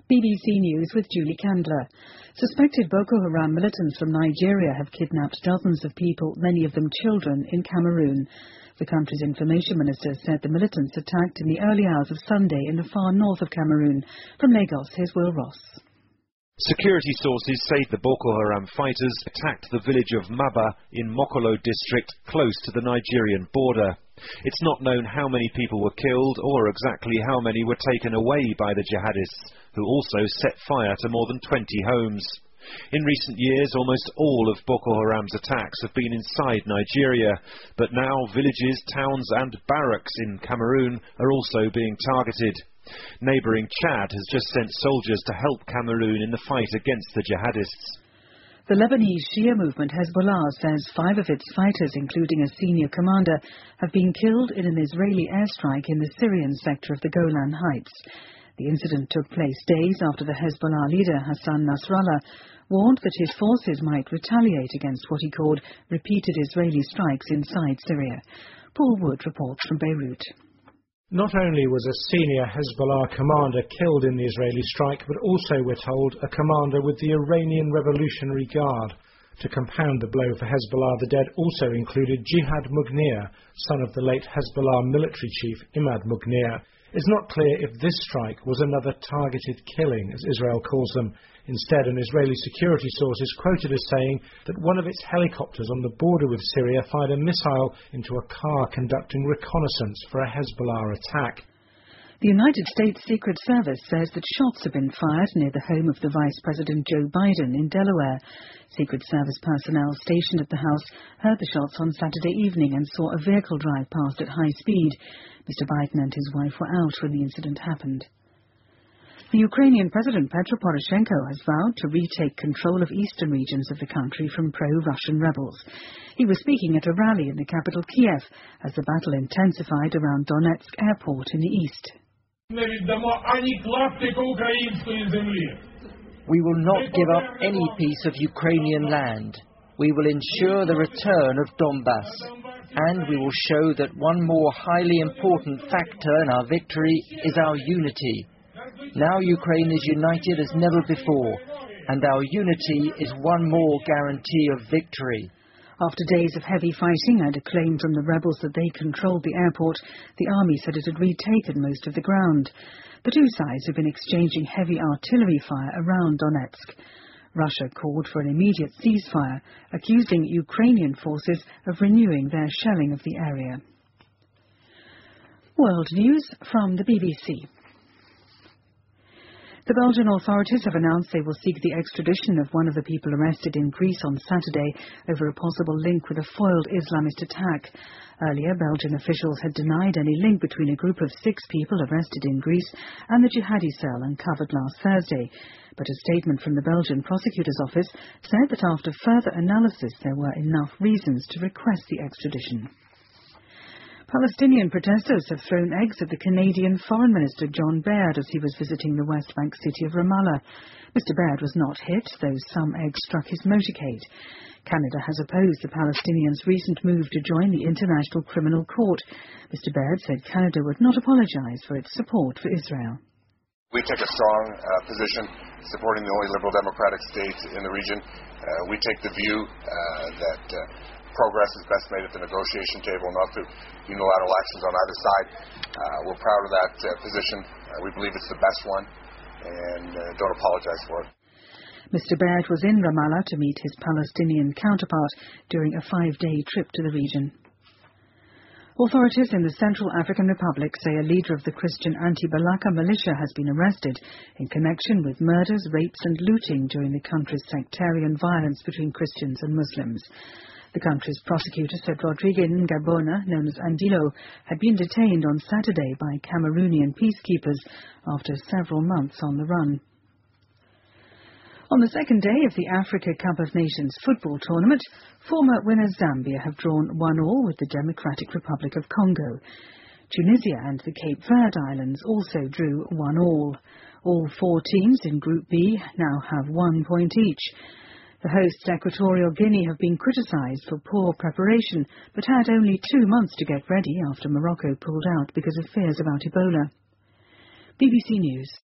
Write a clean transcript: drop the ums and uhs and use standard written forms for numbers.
BBC News with Julie Candler. Suspected Boko Haram militants from Nigeria have kidnapped dozens of people, many of them children, in Cameroon. The country's information minister said the militants attacked in the early hours of Sunday in the far north of Cameroon. From Lagos, here's Will Ross. Security sources say the Boko Haram fighters attacked the village of Maba in Mokolo district, close to the Nigerian border. It's not known how many people were killed or exactly how many were taken away by the jihadists, who also set fire to more than 20 homes. In recent years, almost all of Boko Haram's attacks have been inside Nigeria, but now villages, towns and barracks in Cameroon are also being targeted. Neighbouring Chad has just sent soldiers to help Cameroon in the fight against the jihadists. The Lebanese Shia movement Hezbollah says 5 of its fighters, including a senior commander, have been killed in an Israeli airstrike in the Syrian sector of the Golan Heights. The incident took place days after the Hezbollah leader Hassan Nasrallah warned that his forces might retaliate against what he called repeated Israeli strikes inside Syria. Paul Wood reports from Beirut. Not only was a senior Hezbollah commander killed in the Israeli strike, but also, we're told, a commander with the Iranian Revolutionary Guard. To compound the blow for Hezbollah, the dead also included Jihad Mugnir, son of the late Hezbollah military chief Imad Mugnir. It's not clear if this strike was another targeted killing, as Israel calls them. Instead, an Israeli security source is quoted as saying that one of its helicopters on the border with Syria fired a missile into a car conducting reconnaissance for a Hezbollah attack. The United States Secret Service says that shots have been fired near the home of the Vice President Joe Biden in Delaware. Secret Service personnel stationed at the house heard the shots on Saturday evening and saw a vehicle drive past at high speed. Mr. Biden and his wife were out when the incident happened. The Ukrainian President Petro Poroshenko has vowed to retake control of eastern regions of the country from pro-Russian rebels. He was speaking at a rally in the capital Kiev as the battle intensified around Donetsk airport in the east. We will not give up any piece of Ukrainian land. We will ensure the return of Donbass. And we will show that one more highly important factor in our victory is our unity. Now Ukraine is united as never before, and our unity is one more guarantee of victory. After days of heavy fighting and a claim from the rebels that they controlled the airport, the army said it had retaken most of the ground. The two sides have been exchanging heavy artillery fire around Donetsk. Russia called for an immediate ceasefire, accusing Ukrainian forces of renewing their shelling of the area. World News from the BBC. The Belgian authorities have announced they will seek the extradition of one of the people arrested in Greece on Saturday over a possible link with a foiled Islamist attack. Earlier, Belgian officials had denied any link between a group of 6 people arrested in Greece and the jihadi cell uncovered last Thursday. But a statement from the Belgian prosecutor's office said that after further analysis there were enough reasons to request the extradition. Palestinian protesters have thrown eggs at the Canadian Foreign Minister John Baird as he was visiting the West Bank city of Ramallah. Mr. Baird was not hit, though some eggs struck his motorcade. Canada has opposed the Palestinians' recent move to join the International Criminal Court. Mr. Baird said Canada would not apologise for its support for Israel. We take a strong position supporting the only liberal democratic state in the region. We take the view that progress is best made at the negotiation table, not through unilateral actions on either side. We're proud of that position. We believe it's the best one, and don't apologize for it. Mr. Baird was in Ramallah to meet his Palestinian counterpart during a 5-day trip to the region. Authorities in the Central African Republic say a leader of the Christian anti-Balaka militia has been arrested in connection with murders, rapes and looting during the country's sectarian violence between Christians and Muslims. The country's prosecutor said Rodrigue Ngabona, known as Andilo, had been detained on Saturday by Cameroonian peacekeepers after several months on the run. On the second day of the Africa Cup of Nations football tournament, former winners Zambia have drawn 1-1 with the Democratic Republic of Congo. Tunisia and the Cape Verde Islands also drew 1-1. All 4 teams in Group B now have 1 point each. The hosts Equatorial Guinea have been criticised for poor preparation, but had only 2 months to get ready after Morocco pulled out because of fears about Ebola. BBC News.